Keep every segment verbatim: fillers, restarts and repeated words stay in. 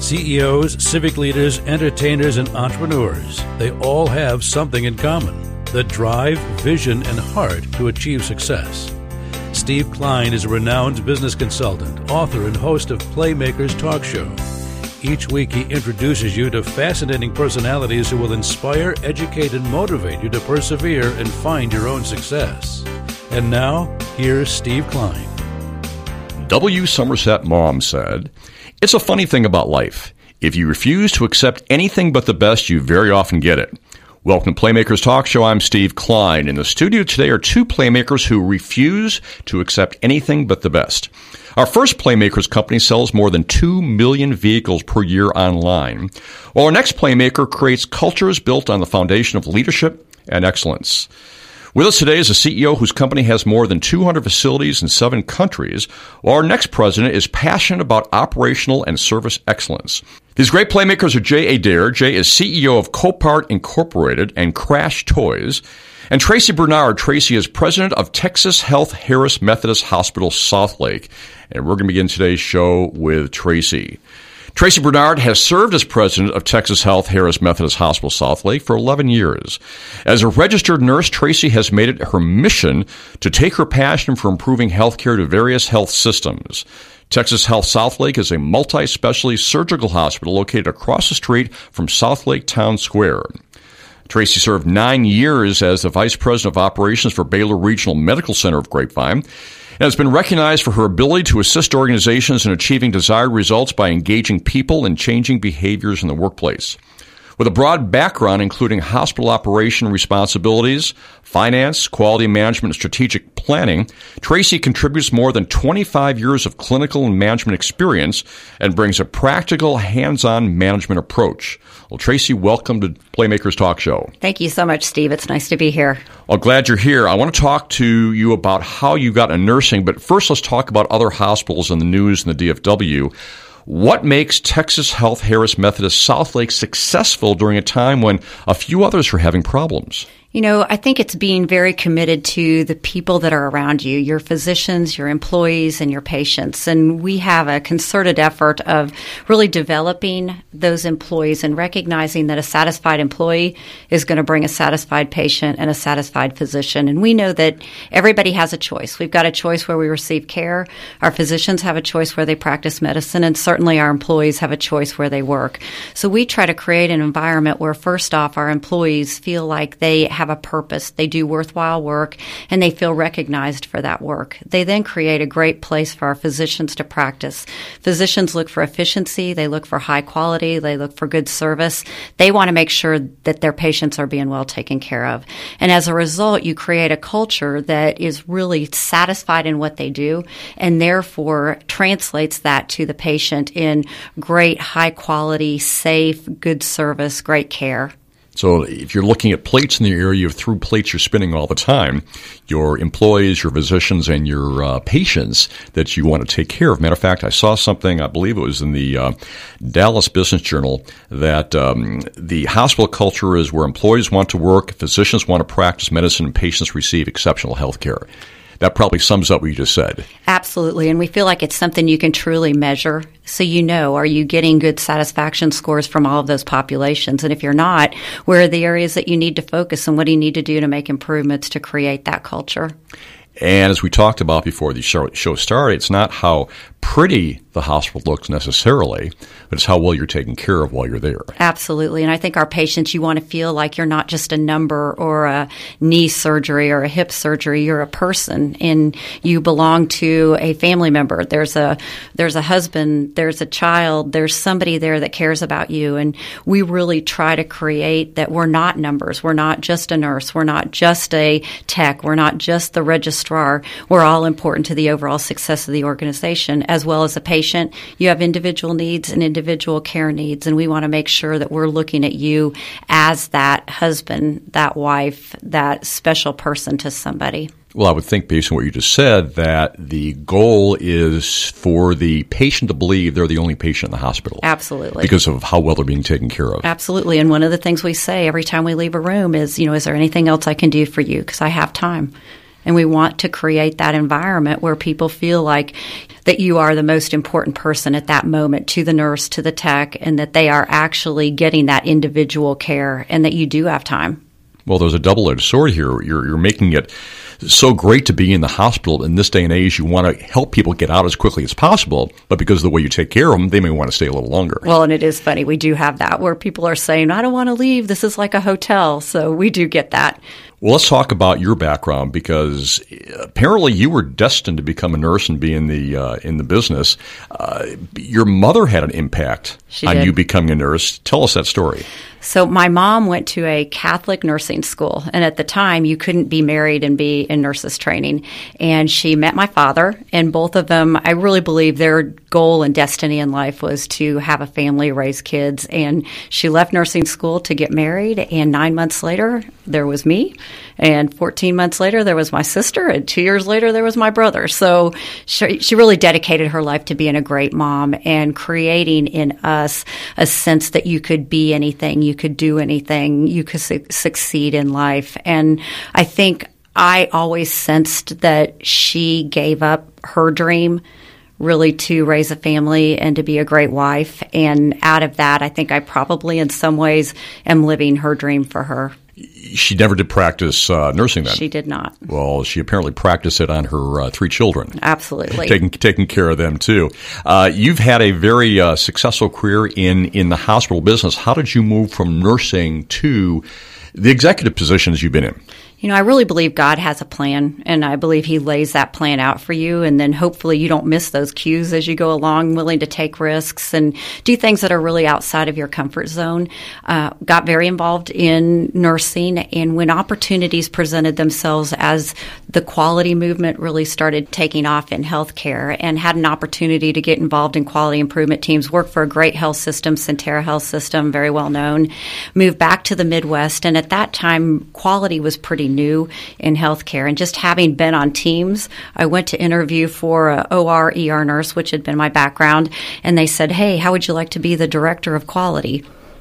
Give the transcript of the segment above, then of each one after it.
C E Os, civic leaders, entertainers, and entrepreneurs, they all have something in common: the drive, vision, and heart to achieve success. Steve Klein is a renowned business consultant, author, and host of Playmakers Talk Show. Each week he introduces you to fascinating personalities who will inspire, educate, and motivate you to persevere and find your own success. And now, here's Steve Klein. W. Somerset Maugham said, "It's a funny thing about life. If you refuse to accept anything but the best, you very often get it." Welcome to Playmakers Talk Show. I'm Steve Klein. In the studio today are two playmakers who refuse to accept anything but the best. Our first Playmakers company sells more than two million vehicles per year online, while our next Playmaker creates cultures built on the foundation of leadership and excellence. With us today is a C E O whose company has more than two hundred facilities in seven countries, while our next president is passionate about operational and service excellence. These great playmakers are Jay Adair. Jay is C E O of Copart Incorporated and Crash Toys. And Tracy Bernard. Tracy is president of Texas Health Harris Methodist Hospital, Southlake. And we're going to begin today's show with Tracy. Tracy Bernard has served as president of Texas Health Harris Methodist Hospital, Southlake for eleven years. As a registered nurse, Tracy has made it her mission to take her passion for improving healthcare to various health systems. Texas Health Southlake is a multi-specialty surgical hospital located across the street from Southlake Town Square. Tracy served nine years as the vice president of operations for Baylor Regional Medical Center of Grapevine, and has been recognized for her ability to assist organizations in achieving desired results by engaging people and changing behaviors in the workplace. With a broad background including hospital operation responsibilities, finance, quality management, and strategic planning, Tracy contributes more than twenty-five years of clinical and management experience and brings a practical, hands-on management approach. Well, Tracy, welcome to Playmakers Talk Show. Thank you so much, Steve. It's nice to be here. Well, glad you're here. I want to talk to you about how you got into nursing, but first let's talk about other hospitals in the news in the D F W. What makes Texas Health Harris Methodist Southlake successful during a time when a few others are having problems? You know, I think it's being very committed to the people that are around you, your physicians, your employees, and your patients. And we have a concerted effort of really developing those employees and recognizing that a satisfied employee is going to bring a satisfied patient and a satisfied physician. And we know that everybody has a choice. We've got a choice where we receive care. Our physicians have a choice where they practice medicine. And certainly our employees have a choice where they work. So we try to create an environment where, first off, our employees feel like they have a purpose, they do worthwhile work, and they feel recognized for that work. They then create a great place for our physicians to practice. Physicians look for efficiency, they look for high quality, they look for good service. They want to make sure that their patients are being well taken care of. And as a result, you create a culture that is really satisfied in what they do and therefore translates that to the patient in great, high quality, safe, good service, great care. So if you're looking at plates in the area, you have through plates you're spinning all the time, your employees, your physicians, and your uh, patients that you want to take care of. Matter of fact, I saw something, I believe it was in the uh, Dallas Business Journal, that um, the hospital culture is where employees want to work, physicians want to practice medicine, and patients receive exceptional health care. That probably sums up what you just said. Absolutely. And we feel like it's something you can truly measure. So you know, are you getting good satisfaction scores from all of those populations? And if you're not, where are the areas that you need to focus and what do you need to do to make improvements to create that culture? And as we talked about before the show started, it's not how pretty the hospital looks necessarily, but it's how well you're taken care of while you're there. Absolutely. And I think our patients, you want to feel like you're not just a number or a knee surgery or a hip surgery. You're a person and you belong to a family member. There's a there's a husband, there's a child, there's somebody there that cares about you. And we really try to create that we're not numbers. We're not just a nurse. We're not just a tech. We're not just the registrar. We're all important to the overall success of the organization. As well as a patient, you have individual needs and individual care needs, and we want to make sure that we're looking at you as that husband, that wife, that special person to somebody. Well, I would think, based on what you just said, that the goal is for the patient to believe they're the only patient in the hospital. Absolutely. Because of how well they're being taken care of. Absolutely. And one of the things we say every time we leave a room is, you know, is there anything else I can do for you? Because I have time. And we want to create that environment where people feel like that you are the most important person at that moment to the nurse, to the tech, and that they are actually getting that individual care and that you do have time. Well, there's a double-edged sword here. You're, you're making it so great to be in the hospital in this day and age. You want to help people get out as quickly as possible, but because of the way you take care of them, they may want to stay a little longer. Well, and it is funny. We do have that where people are saying, I don't want to leave. This is like a hotel. So we do get that. Well, let's talk about your background, because apparently you were destined to become a nurse and be in the uh, in the business. Uh, your mother had an impact She on did. you becoming a nurse. Tell us that story. So my mom went to a Catholic nursing school, and at the time you couldn't be married and be in nurses training. And she met my father, and both of them, I really believe their goal and destiny in life was to have a family, raise kids. And she left nursing school to get married, and nine months later there was me, and fourteen months later there was my sister, and two years later there was my brother. So she, she really dedicated her life to being a great mom and creating in us a sense that you could be anything, you could do anything, you could su- succeed in life. And I think I always sensed that she gave up her dream really to raise a family and to be a great wife. And out of that, I think I probably in some ways am living her dream for her. She never did practice uh, nursing then? She did not. Well, she apparently practiced it on her uh, three children. Absolutely. Taking taking care of them, too. Uh, you've had a very uh, successful career in, in the hospital business. How did you move from nursing to the executive positions you've been in? You know, I really believe God has a plan, and I believe He lays that plan out for you, and then hopefully you don't miss those cues as you go along, willing to take risks and do things that are really outside of your comfort zone. Uh, got very involved in nursing, and when opportunities presented themselves as the quality movement really started taking off in healthcare, and had an opportunity to get involved in quality improvement teams, work for a great health system, Centera Health System, very well known, moved back to the Midwest, and at that time, quality was pretty new in healthcare. And just having been on teams, I went to interview for a O R E R nurse, which had been my background, and they said, hey, how would you like to be the director of quality?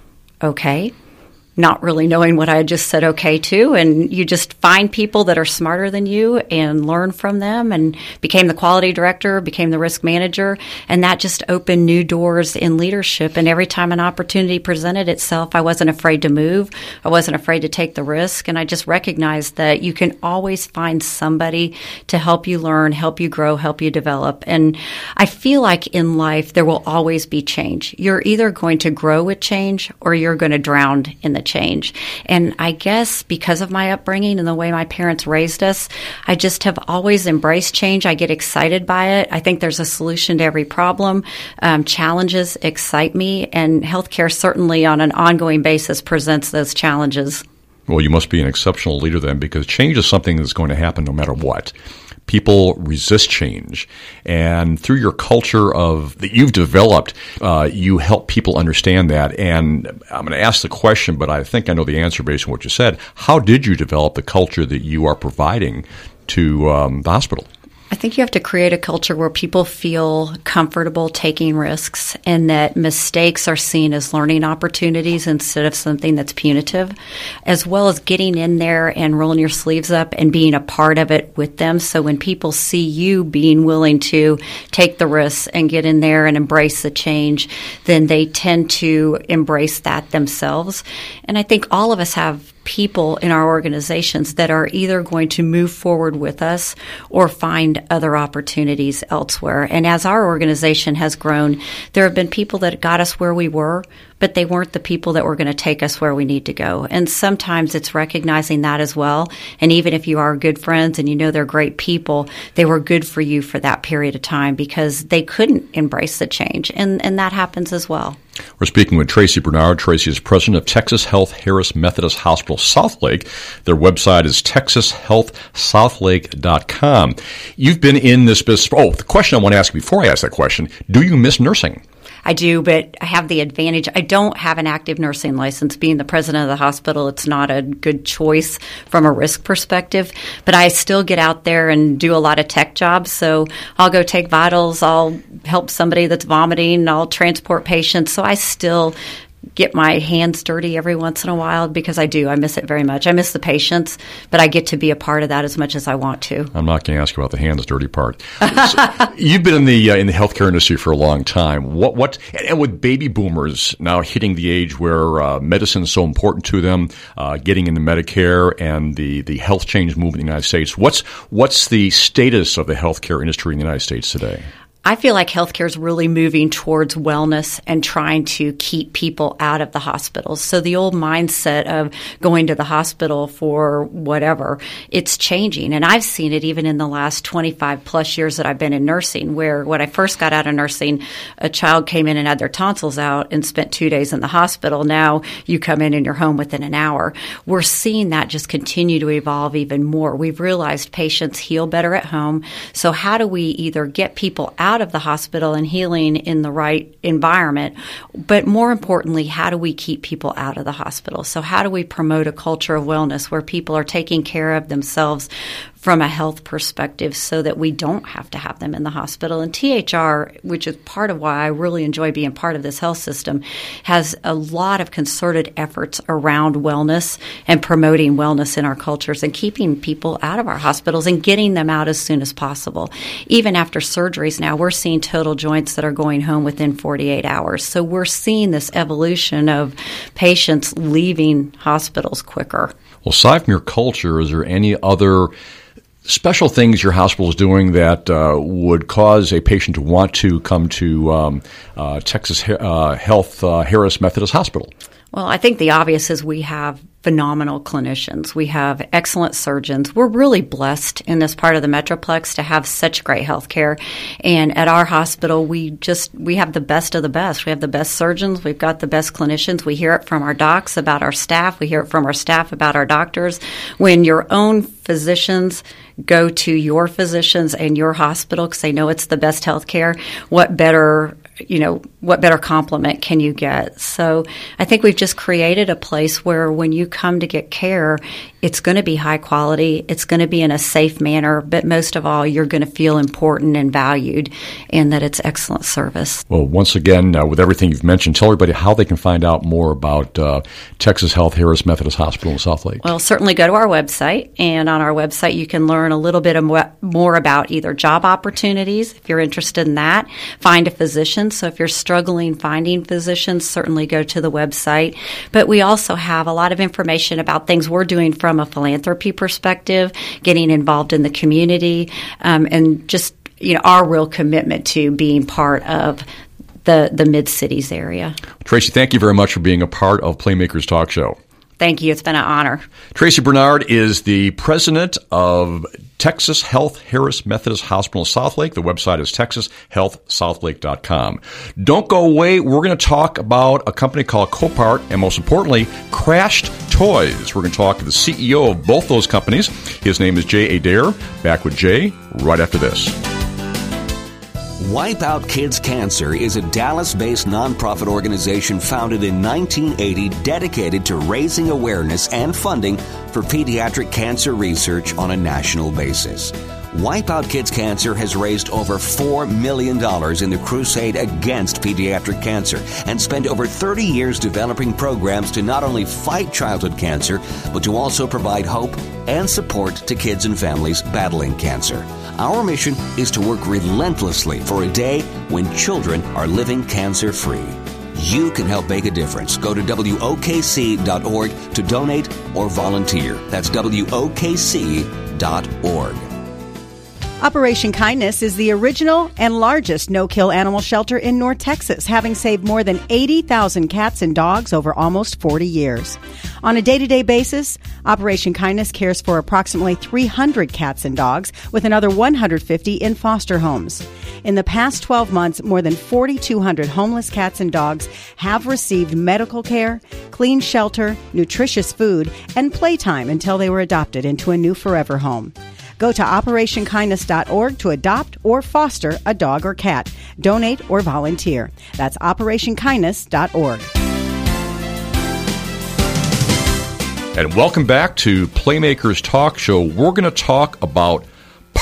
Okay. Not really knowing what I had just said okay to, and you just find people that are smarter than you and learn from them, and became the quality director, became the risk manager, and that just opened new doors in leadership. And every time an opportunity presented itself, I wasn't afraid to move. I wasn't afraid to take the risk, and I just recognized that you can always find somebody to help you learn, help you grow, help you develop. And I feel like in life there will always be change. You're either going to grow with change or you're going to drown in the change. And I guess because of my upbringing and the way my parents raised us, I just have always embraced change. I get excited by it. I think there's a solution to every problem. Um, challenges excite me, and healthcare certainly on an ongoing basis presents those challenges. Well, you must be an exceptional leader then, because change is something that's going to happen no matter what. People resist change, and through your culture of that you've developed, uh, you help people understand that. And I'm going to ask the question, but I think I know the answer based on what you said. How did you develop the culture that you are providing to um, the hospital? I think you have to create a culture where people feel comfortable taking risks, and that mistakes are seen as learning opportunities instead of something that's punitive, as well as getting in there and rolling your sleeves up and being a part of it with them. So when people see you being willing to take the risks and get in there and embrace the change, then they tend to embrace that themselves. And I think all of us have people in our organizations that are either going to move forward with us or find other opportunities elsewhere. And as our organization has grown, there have been people that got us where we were, but they weren't the people that were going to take us where we need to go. And sometimes it's recognizing that as well. And even if you are good friends and you know they're great people, they were good for you for that period of time because they couldn't embrace the change. And, and that happens as well. We're speaking with Tracy Bernard. Tracy is president of Texas Health Harris Methodist Hospital Southlake. Their website is texas health southlake dot com. You've been in this business. Oh, the question I want to ask before I ask that question, do you miss nursing? I do, but I have the advantage. I don't have an active nursing license. Being the president of the hospital, it's not a good choice from a risk perspective. But I still get out there and do a lot of tech jobs. So I'll go take vitals. I'll help somebody that's vomiting. I'll transport patients. So I still get my hands dirty every once in a while because I do. I miss it very much. I miss the patients, but I get to be a part of that as much as I want to. I'm not going to ask you about the hands dirty part. So, you've been in the uh, in the healthcare industry for a long time. What what and with baby boomers now hitting the age where uh, medicine is so important to them, uh, getting into Medicare and the, the health change movement in the United States, what's what's the status of the healthcare industry in the United States today? I feel like healthcare is really moving towards wellness and trying to keep people out of the hospitals. So the old mindset of going to the hospital for whatever, it's changing. And I've seen it even in the last twenty-five plus years that I've been in nursing, where when I first got out of nursing, a child came in and had their tonsils out and spent two days in the hospital. Now you come in and you're home within an hour. We're seeing that just continue to evolve even more. We've realized patients heal better at home. So how do we either get people out of the hospital and healing in the right environment, but more importantly, how do we keep people out of the hospital? So how do we promote a culture of wellness where people are taking care of themselves from a health perspective so that we don't have to have them in the hospital? And T H R, which is part of why I really enjoy being part of this health system, has a lot of concerted efforts around wellness and promoting wellness in our cultures and keeping people out of our hospitals and getting them out as soon as possible. Even after surgeries now, we're seeing total joints that are going home within forty-eight hours. So we're seeing this evolution of patients leaving hospitals quicker. Well, aside from your culture, is there any other special things your hospital is doing that uh, would cause a patient to want to come to um, uh, Texas uh, Health uh, Harris Methodist Hospital? Well, I think the obvious is we have phenomenal clinicians. We have excellent surgeons. We're really blessed in this part of the Metroplex to have such great health care. And at our hospital, we just, we have the best of the best. We have the best surgeons. We've got the best clinicians. We hear it from our docs about our staff. We hear it from our staff about our doctors. When your own physicians go to your physicians and your hospital because they know it's the best health care, what better you know, what better compliment can you get? So I think we've just created a place where when you come to get care, it's going to be high quality, it's going to be in a safe manner, but most of all, you're going to feel important and valued and that it's excellent service. Well, once again, uh, with everything you've mentioned, tell everybody how they can find out more about uh, Texas Health Harris Methodist Hospital in Southlake. Well, certainly go to our website, and on our website you can learn a little bit more about either job opportunities, if you're interested in that, find a physician. So if you're struggling finding physicians, certainly go to the website. But we also have a lot of information about things we're doing from a philanthropy perspective, getting involved in the community, um, and just you know our real commitment to being part of the, the Mid-Cities area. Tracy, thank you very much for being a part of Playmakers Talk Show. Thank you. It's been an honor. Tracy Bernard is the president of Texas Health Harris Methodist Hospital in Southlake. The website is texas health southlake dot com. Don't go away. We're going to talk about a company called Copart and, most importantly, Crashed Toys. We're going to talk to the C E O of both those companies. His name is Jay Adair. Back with Jay right after this. Wipe Out Kids Cancer is a Dallas-based nonprofit organization founded in nineteen eighty dedicated to raising awareness and funding for pediatric cancer research on a national basis. Wipe Out Kids Cancer has raised over four million dollars in the crusade against pediatric cancer and spent over thirty years developing programs to not only fight childhood cancer, but to also provide hope and support to kids and families battling cancer. Our mission is to work relentlessly for a day when children are living cancer-free. You can help make a difference. Go to W O K C dot org to donate or volunteer. That's W O K C dot org. Operation Kindness is the original and largest no-kill animal shelter in North Texas, having saved more than eighty thousand cats and dogs over almost forty years. On a day-to-day basis, Operation Kindness cares for approximately three hundred cats and dogs, with another one hundred fifty in foster homes. In the past twelve months, more than four thousand two hundred homeless cats and dogs have received medical care, clean shelter, nutritious food, and playtime until they were adopted into a new forever home. Go to operation kindness dot org to adopt or foster a dog or cat. Donate or volunteer. That's operation kindness dot org. And welcome back to Playmakers Talk Show. We're going to talk about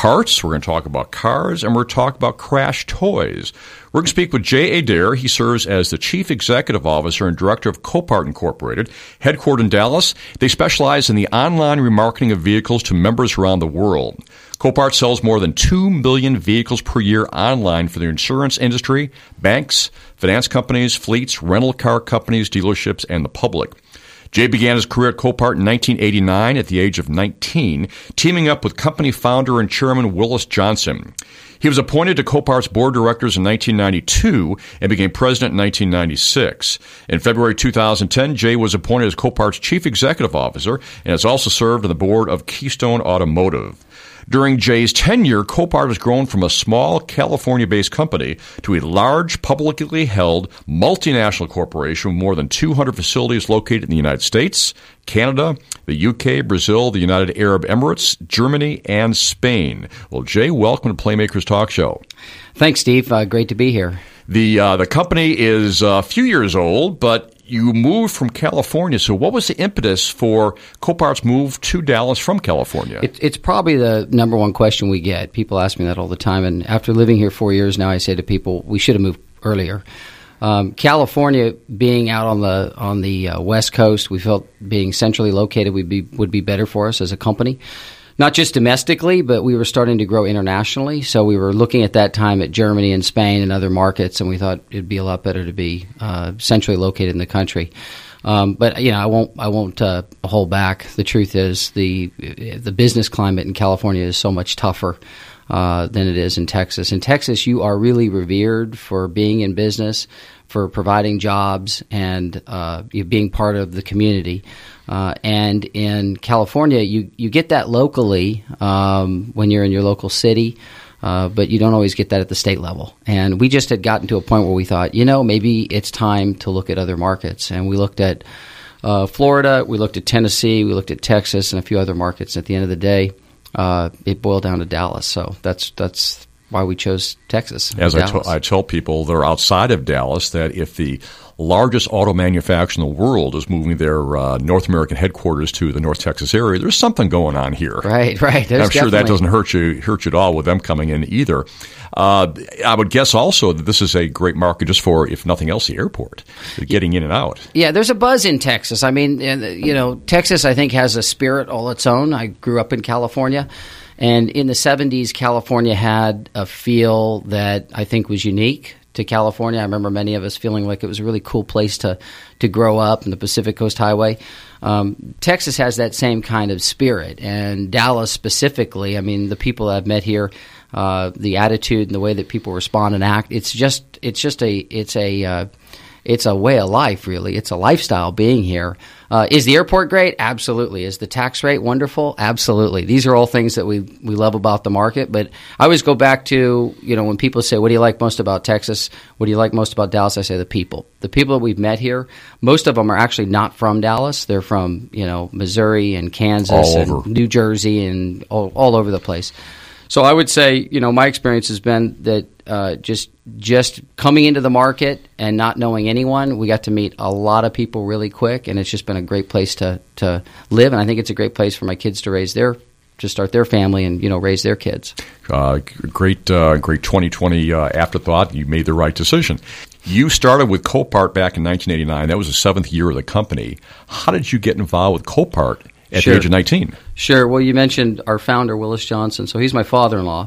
parts, we're going to talk about cars, and we're going to talk about crash toys. We're going to speak with Jay Adair. He serves as the Chief Executive Officer and Director of Copart Incorporated, headquartered in Dallas. They specialize in the online remarketing of vehicles to members around the world. Copart sells more than two million vehicles per year online for the insurance industry, banks, finance companies, fleets, rental car companies, dealerships, and the public. Jay began his career at Copart in nineteen eighty-nine at the age of nineteen, teaming up with company founder and chairman Willis Johnson. He was appointed to Copart's board of directors in nineteen ninety-two and became president in nineteen ninety-six. In February two thousand ten, Jay was appointed as Copart's chief executive officer and has also served on the board of Keystone Automotive. During Jay's tenure, Copart has grown from a small California-based company to a large, publicly held, multinational corporation with more than two hundred facilities located in the United States, Canada, the U K, Brazil, the United Arab Emirates, Germany, and Spain. Well, Jay, welcome to Playmakers Talk Show. Thanks, Steve. Uh, great to be here. The uh, the company is a few years old, but you moved from California. So what was the impetus for Copart's move to Dallas from California? It, it's probably the number one question we get. People ask me that all the time. And after living here four years now, I say to people, we should have moved earlier. Um, California, being out on the on the uh, West Coast, we felt being centrally located would be would be better for us as a company. Not just domestically, but we were starting to grow internationally. So we were looking at that time at Germany and Spain and other markets, and we thought it'd be a lot better to be uh, centrally located in the country. Um, but you know, I won't I won't uh, hold back. The truth is, the the business climate in California is so much tougher uh, than it is in Texas. In Texas, you are really revered for being in business, for providing jobs, and uh, being part of the community. Uh, and in California, you, you get that locally um, when you're in your local city, uh, but you don't always get that at the state level. And we just had gotten to a point where we thought, you know, maybe it's time to look at other markets. And we looked at uh, Florida, we looked at Tennessee, we looked at Texas, and a few other markets. At the end of the day, uh, it boiled down to Dallas. So that's that's why we chose Texas. As I, t- I tell people, they're outside of Dallas, that if the largest auto manufacturer in the world is moving their uh, North American headquarters to the North Texas area, there's something going on here. Right, right. I'm sure that doesn't hurt you hurt you at all with them coming in either. Uh, I would guess also that this is a great market just for, if nothing else, the airport, getting in and out. Yeah, there's a buzz in Texas. I mean, you know, Texas, I think, has a spirit all its own. I grew up in California. And in the seventies, California had a feel that I think was unique to California. I remember many of us feeling like it was a really cool place to, to grow up in the Pacific Coast Highway. Um, Texas has that same kind of spirit, and Dallas specifically. I mean, the people that I've met here, uh, the attitude and the way that people respond and act, it's just it's just a it's a uh, it's a way of life, really. It's a lifestyle being here. Uh, is the airport great? Absolutely. Is the tax rate wonderful? Absolutely. These are all things that we, we love about the market. But I always go back to, you know, when people say, what do you like most about Texas? What do you like most about Dallas? I say the people. The people that we've met here, most of them are actually not from Dallas. They're from, you know, Missouri and Kansas and New Jersey and all, all over the place. So I would say, you know, my experience has been that uh, just just coming into the market and not knowing anyone, we got to meet a lot of people really quick, and it's just been a great place to, to live. And I think it's a great place for my kids to raise their to start their family and, you know, raise their kids. Uh, great, uh, great twenty twenty uh, afterthought. You made the right decision. You started with Copart back in nineteen eighty-nine. That was the seventh year of the company. How did you get involved with Copart at sure. the age of nineteen? Sure. Well, you mentioned our founder, Willis Johnson. So he's my father-in-law.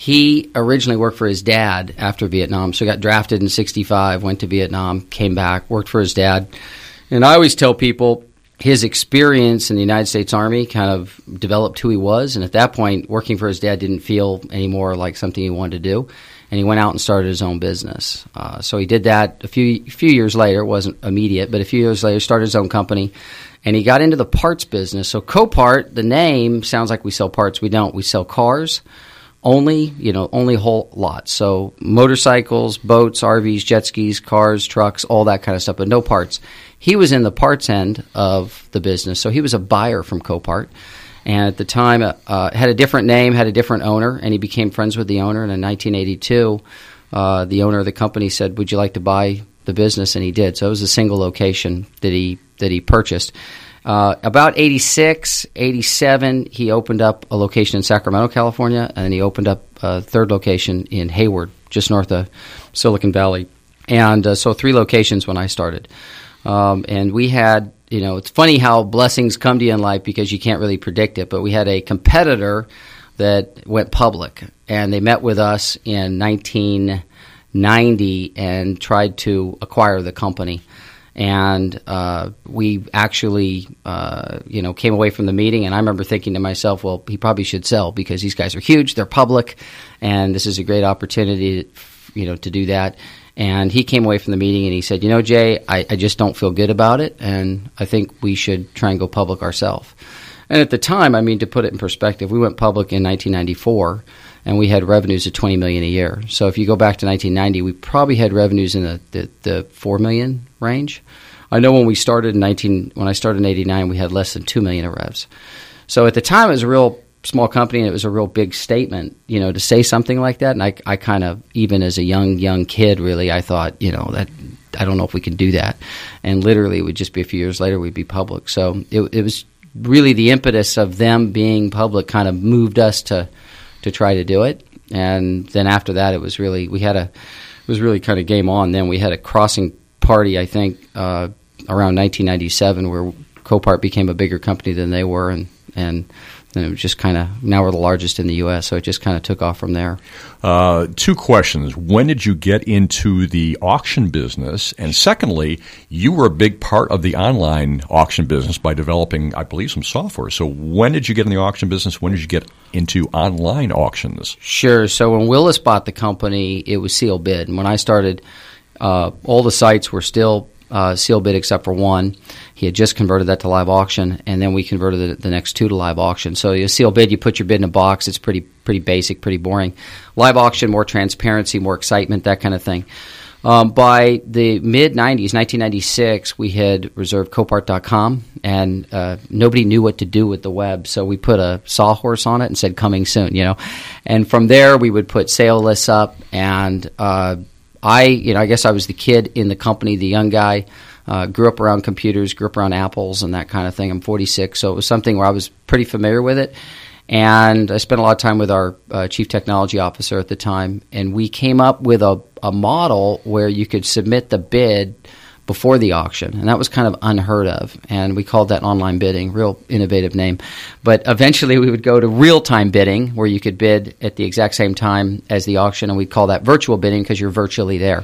He originally worked for his dad after Vietnam. So he got drafted in sixty-five, went to Vietnam, came back, worked for his dad. And I always tell people his experience in the United States Army kind of developed who he was. And at that point, working for his dad didn't feel anymore like something he wanted to do. And he went out and started his own business. Uh, so he did that a few a few years later. It wasn't immediate, but a few years later, started his own company. And he got into the parts business. So Copart, the name sounds like we sell parts. We don't. We sell cars. Only, you know, only whole lots. So motorcycles, boats, R Vs, jet skis, cars, trucks, all that kind of stuff, but no parts. He was in the parts end of the business, so he was a buyer from Copart. And at the time, uh, had a different name, had a different owner, and he became friends with the owner. And in nineteen eighty-two, uh, the owner of the company said, "Would you like to buy the business?" And he did. So it was a single location that he that he purchased. Uh, about eighty-six, eighty-seven, he opened up a location in Sacramento, California, and then he opened up a third location in Hayward, just north of Silicon Valley. And uh, so three locations when I started. Um, and we had, you know, it's funny how blessings come to you in life because you can't really predict it, but we had a competitor that went public, and they met with us in nineteen ninety and tried to acquire the company. And uh, we actually, uh, you know, came away from the meeting, and I remember thinking to myself, well, he probably should sell because these guys are huge, they're public, and this is a great opportunity, you know, to do that. And he came away from the meeting and he said, you know, Jay, I, I just don't feel good about it, and I think we should try and go public ourselves. And at the time, I mean, to put it in perspective, we went public in nineteen ninety-four, and we had revenues of twenty million dollars a year. So if you go back to nineteen ninety, we probably had revenues in the, the, the four million dollars range. I know when we started in nineteen, when I started in eighty-nine, we had less than two million dollars of revs. So at the time, it was a real small company, and it was a real big statement, you know, to say something like that. And I, I kind of, even as a young, young kid, really, I thought, you know, that I don't know if we could do that. And literally, it would just be a few years later, we'd be public. So it, it was really the impetus of them being public kind of moved us to to try to do it. And then after that, it was really, we had a, it was really kind of game on. Then we had a crossing party, I think, uh, around nineteen ninety-seven, where Copart became a bigger company than they were, and and then it was just kind of, now we're the largest in the U S, so it just kind of took off from there. Uh, two questions. When did you get into the auction business? And secondly, you were a big part of the online auction business by developing, I believe, some software. So when did you get in the auction business? When did you get into online auctions? Sure. So when Willis bought the company, it was seal bid. And when I started, uh, all the sites were still uh, seal bid except for one. He had just converted that to live auction, and then we converted the, the next two to live auction. So you seal bid, you put your bid in a box. It's pretty pretty basic, pretty boring. Live auction, more transparency, more excitement, that kind of thing. Um, by the mid-nineties, nineteen ninety-six, we had reserved Copart dot com, and uh, nobody knew what to do with the web, so we put a sawhorse on it and said, coming soon, you know. And from there, we would put sale lists up, and uh, I, you know, I guess I was the kid in the company, the young guy. Uh, grew up around computers, grew up around Apples and that kind of thing. I'm forty-six, so it was something where I was pretty familiar with it. And I spent a lot of time with our uh, chief technology officer at the time, and we came up with a, a model where you could submit the bid before the auction, and that was kind of unheard of. And we called that online bidding, real innovative name. But eventually we would go to real-time bidding, where you could bid at the exact same time as the auction, and we'd call that virtual bidding because you're virtually there.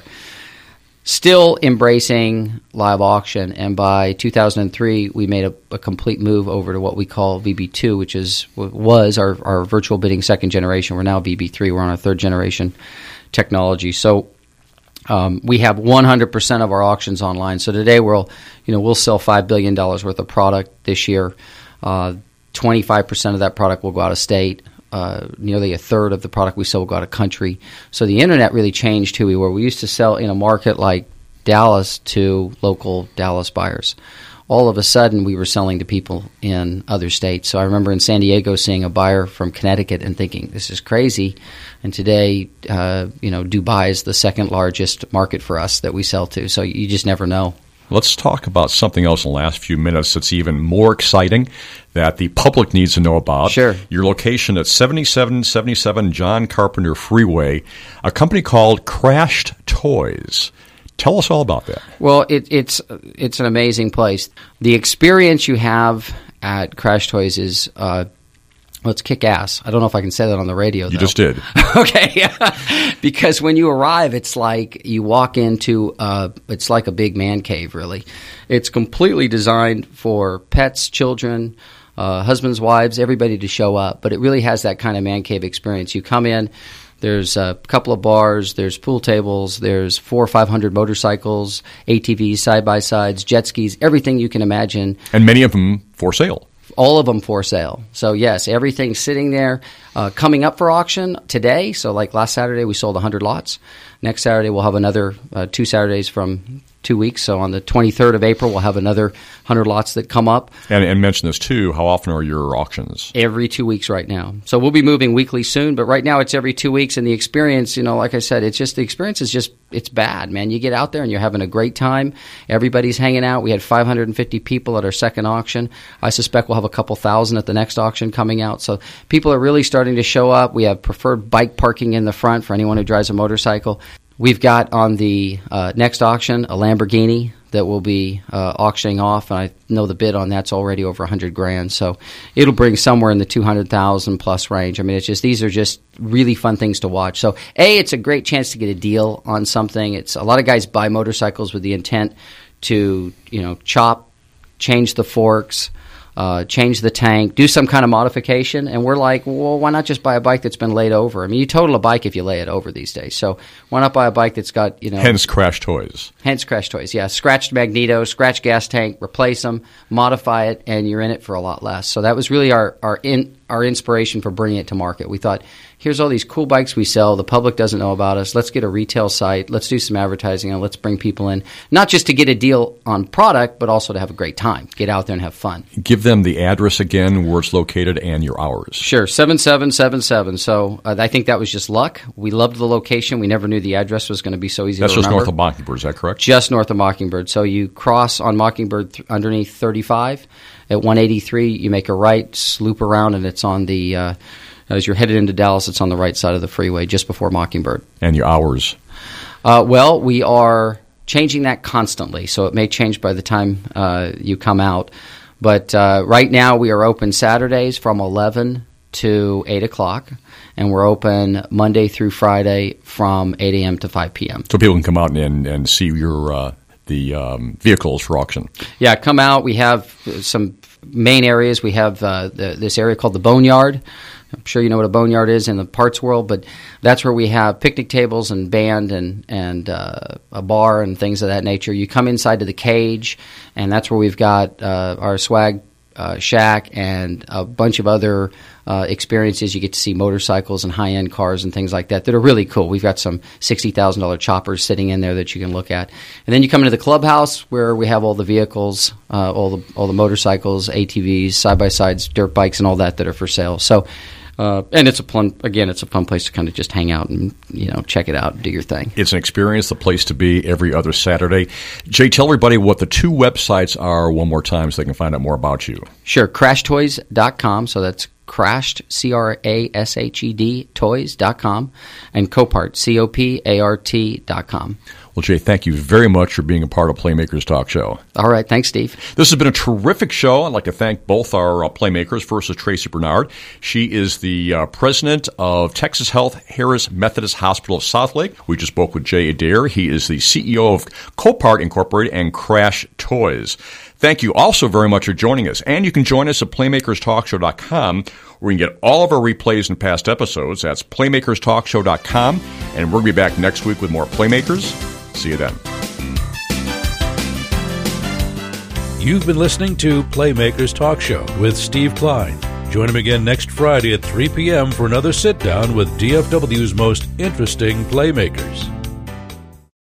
Still embracing live auction, and by two thousand three, we made a, a complete move over to what we call V B two, which is was our, our virtual bidding second generation. We're now V B three. We're on our third generation technology. So um, we have one hundred percent of our auctions online. So today, we'll you know we'll sell five billion dollars worth of product this year. Uh, twenty-five percent of that product will go out of state. Uh, nearly a third of the product we sell will go out of country. So the internet really changed who we were. We used to sell in a market like Dallas to local Dallas buyers. All of a sudden, we were selling to people in other states. So I remember in San Diego seeing a buyer from Connecticut and thinking, this is crazy. And today, uh, you know, Dubai is the second largest market for us that we sell to. So you just never know. Let's talk about something else in the last few minutes that's even more exciting that the public needs to know about. Sure. Your location at seventy-seven seventy-seven John Carpenter Freeway, a company called Crashed Toys. Tell us all about that. Well, it, it's it's an amazing place. The experience you have at Crashed Toys is uh, well, it's kick ass. I don't know if I can say that on the radio, though. You just did. Okay. Because when you arrive, it's like you walk into, uh, it's like a big man cave, really. It's completely designed for pets, children, uh, husbands, wives, everybody to show up. But it really has that kind of man cave experience. You come in, there's a couple of bars, there's pool tables, there's four or five hundred motorcycles, A T Vs, side-by-sides, jet skis, everything you can imagine. And many of them for sale. All of them for sale. So, yes, everything's sitting there uh, coming up for auction today. So, like last Saturday, we sold one hundred lots. Next Saturday, we'll have another uh, two Saturdays from two weeks. So on the twenty-third of April, we'll have another one hundred lots that come up. And, and mention this, too. How often are your auctions? Every two weeks right now. So we'll be moving weekly soon, but right now it's every two weeks. And the experience, you know, like I said, it's just the experience is just, it's bad, man. You get out there and you're having a great time. Everybody's hanging out. We had five hundred fifty people at our second auction. I suspect we'll have a couple thousand at the next auction coming out. So people are really starting to show up. We have preferred bike parking in the front for anyone who drives a motorcycle. We've got on the uh, next auction a Lamborghini that will be uh, auctioning off, and I know the bid on that's already over one hundred grand. So it'll bring somewhere in the two hundred thousand plus range. I mean, it's just these are just really fun things to watch. So A, it's a great chance to get a deal on something. It's a lot of guys buy motorcycles with the intent to, you know, chop, change the forks, Uh, change the tank, do some kind of modification, and we're like, well, why not just buy a bike that's been laid over? I mean, you total a bike if you lay it over these days. So why not buy a bike that's got, you know... Hence Crash Toys. Hence Crash Toys, yeah. Scratched magneto, scratched gas tank, replace them, modify it, and you're in it for a lot less. So that was really our, our, in, our inspiration for bringing it to market. We thought, here's all these cool bikes we sell. The public doesn't know about us. Let's get a retail site. Let's do some advertising, and let's bring people in, not just to get a deal on product, but also to have a great time. Get out there and have fun. Give them the address again, where it's located, and your hours. Sure, seven seven seven seven. So uh, I think that was just luck. We loved the location. We never knew the address was going to be so easy That's to remember. That's just north of Mockingbird, is that correct? Just north of Mockingbird. So you cross on Mockingbird th- underneath thirty-five. At one eighty-three, you make a right, loop around, and it's on the... Uh, as you're headed into Dallas, it's on the right side of the freeway, just before Mockingbird. And your hours? Uh, well, we are changing that constantly, so it may change by the time uh, you come out. But uh, right now, we are open Saturdays from eleven to eight o'clock, and we're open Monday through Friday from eight a.m. to five p.m. So people can come out and, and see your uh, the um, vehicles for auction. Yeah, come out. We have some main areas. We have uh, the, this area called the Boneyard. I'm sure you know what a boneyard is in the parts world, but that's where we have picnic tables and band and, and uh, a bar and things of that nature. You come inside to the cage, and that's where we've got uh, our swag uh, shack and a bunch of other uh, experiences. You get to see motorcycles and high-end cars and things like that that are really cool. We've got some sixty thousand dollars choppers sitting in there that you can look at. And then you come into the clubhouse where we have all the vehicles, uh, all the all the motorcycles, A T Vs, side-by-sides, dirt bikes, and all that that are for sale. So Uh, and it's a fun, again, it's a fun place to kind of just hang out and, you know, check it out and do your thing. It's an experience, the place to be every other Saturday. Jay, tell everybody what the two websites are one more time so they can find out more about you. Sure, crash toys dot com, so that's crashed, C R A S H E D, toys dot com, and Copart, C O P A R T dot com. Well, Jay, thank you very much for being a part of Playmakers Talk Show. All right. Thanks, Steve. This has been a terrific show. I'd like to thank both our uh, Playmakers. First is Tracy Bernard. She is the uh, president of Texas Health Harris Methodist Hospital of Southlake. We just spoke with Jay Adair. He is the C E O of Copart Incorporated and Crash Toys. Thank you also very much for joining us. And you can join us at playmakers talk show dot com, where you can get all of our replays and past episodes. That's playmakers talk show dot com. And we're going to be back next week with more Playmakers. See you then. You've been listening to Playmakers Talk Show with Steve Klein. Join him again next Friday at three p.m. for another sit-down with D F W's most interesting Playmakers.